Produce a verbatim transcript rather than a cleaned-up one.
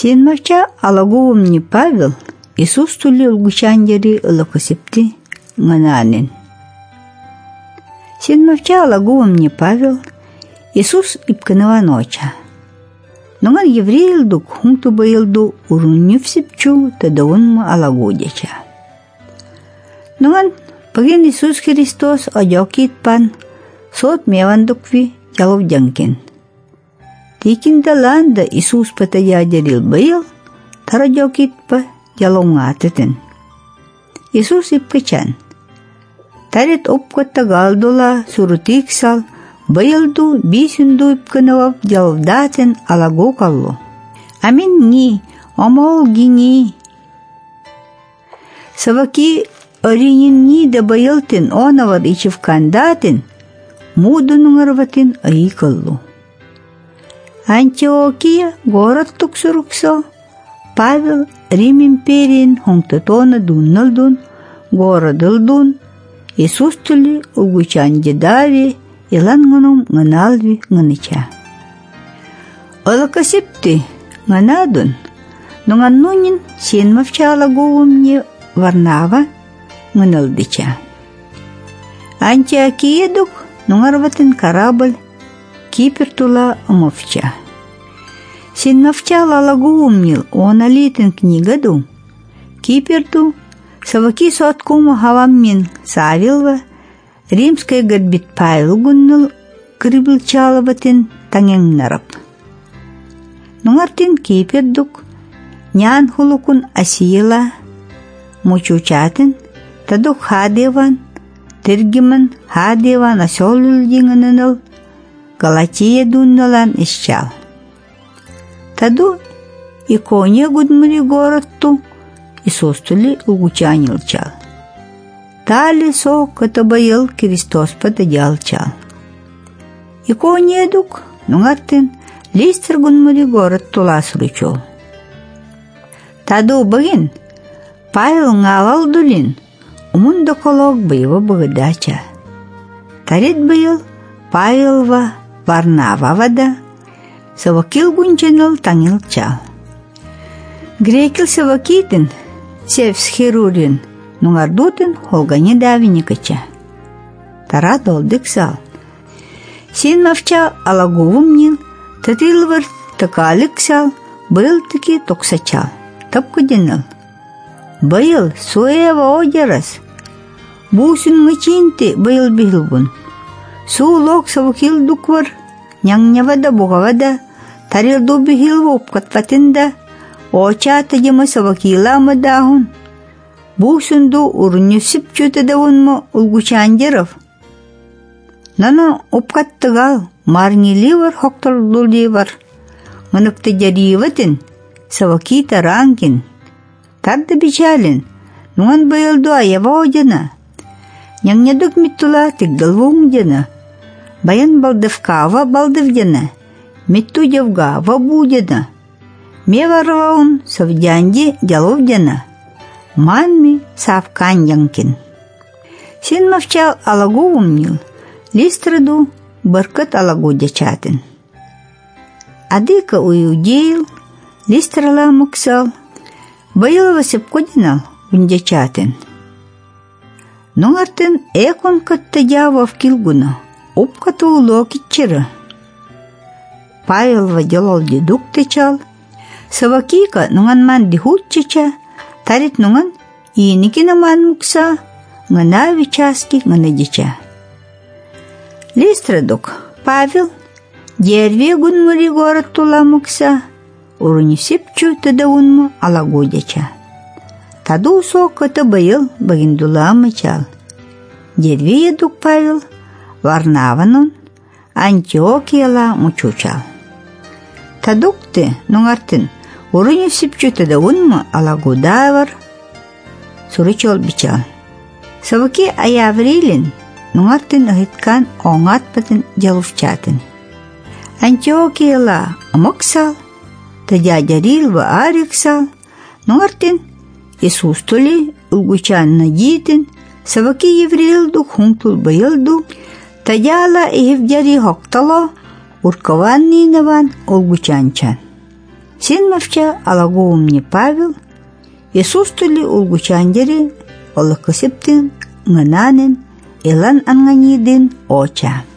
Сенмавча алагуумни Павел Иисус тули улгучанджери ылыкысипти ngananin. Сенмавча алагуумни Павел Иисус ипканаваноча. Нуган еврейлдук хунту байылду уруннюфсипчу тадавунма алагудяча. Нуган пагин Иисус Христос ожокитпан сот мевандукви яловдянкин. Тикиндаланда Иисус патаяджерил байыл таражокитпа ялонгатытын. Иисус ипкачан. Тарит опкатта галдула сурутиксал байылду бисүнду ипканавап яловдатын алагу каллу. Амин ни, омол гини. Саваки оринин ни да байылтын онавар ичевкандатын мудунуңарватын айкаллу. Антиокия город туксуруксо Павел Рим империин хоңтотона дунналдун городылдун Иисус тули угучанджедави илангунум ngaналви nganыча. Олакасипти nganadun нунганнунин сенмавча алагуумни Варнава nganaldыча. Антиокиедук нунгарватын корабль Кипр тула омовча. Сенмавча алагуумнил оналитын книгаду Киперду саваки соткума хаваммин Савилва римская гадбит Павел гуннул крибылчалаватын таңеңнарап. Нуңартин Кипердук нян хулукун асиела мучучатын тадук хадеван тергиман хадеван асолул деңінініл Галатия дунналан исчал. Таду икония гудмури городту Иисус тули угучанилчал. Тали со ката байыл Христос патадялчал. Икония дук нуңартин Листер гудмури город туласручол. Таду багин Павел ңалал дулин умун доколог байыва багдача. Тарит байыл Павелва Варнававада савакил гунченыл таңилчал. Грекил савакитин Севс херурин нуңардутин холгани давиникача. Тара долдыксал. Сенмавча алагуумнил татилвар такалыксал был-таки токсачал. Тапкудиныл. Байыл суэва одерас. Бусун мычинти байыл бихилбун. Суулок савакил дуквар нянgnявада бугавада тарилду бихилва упкатватинда очата жема савакилама дахун бусунду урнюсип чөтедавунма улгучанжеров нана упкаттыгал марниливар хоктолдуливар мыныкты жариватын савакита ранкин тарда бичалин нуган байылду аява ожана нянgnядук миттула тигдалвун жана Баян балдывкава балдывдена, митту девгава будена, меварваун совдянди дяловдена, манми савканьянкин. Сенмавча алагуумнил, листраду баркат алагудячатын. Адыка уюдейл, листрала муксал, байылва сепкодинал ундячатын. Нуңартын экон каттадява в килгуна. Упкату локитчера. Павел воделал дедук течал. Савакика нунган дихутчича. Тарит нунган иникина ман мукса. Ngana вичаски нганадича. Листрадук Павел дерве гунмури город тула мукса. Урунисипчу тадаунма алагудяча. Таду соката байыл багиндула мычал. Дерве едук Павел Варнаванун Антиокияла мучучал. Тадукты нуңартын урунисипчу тадаунма алагудавар сурычол бичал. Саваки аяврилин нуңартын ыхиткан оңатпатын жалувчатын. Антиокияла амоксал, тадяджарилва ариксал, нуңартын Иисус тули улгучанна житин, саваки еврилду хунтул байылду, тадяла ихивджари хоктало уркаваннинаван улгучанчан. Сен мавча алагуумни Павел, Иисус тули улгучандери олыккысыптын ңынанын элан анганидын оча.